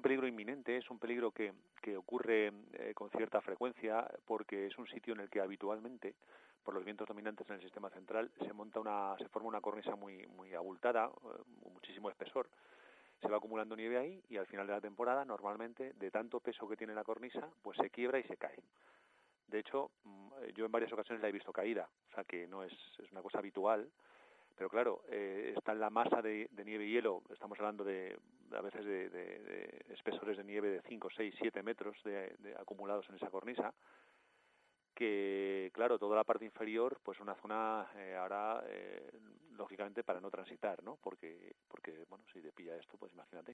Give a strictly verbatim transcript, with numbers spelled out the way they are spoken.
un peligro inminente, es un peligro que, que ocurre eh, con cierta frecuencia, porque es un sitio en el que habitualmente, por los vientos dominantes en el sistema central, se monta una, se forma una cornisa muy, muy abultada, eh, muchísimo espesor. Se va acumulando nieve ahí y al final de la temporada, normalmente, de tanto peso que tiene la cornisa, pues se quiebra y se cae. De hecho, yo en varias ocasiones la he visto caída, o sea que no es, es una cosa habitual, pero claro, eh, está en la masa de, de nieve y hielo, estamos hablando de a veces de, de, de espesores de nieve de cinco, seis, siete metros de, de acumulados en esa cornisa, que claro, toda la parte inferior, pues una zona eh, ahora, eh, lógicamente, para no transitar, ¿no? Porque, porque, bueno, si te pilla esto, pues imagínate.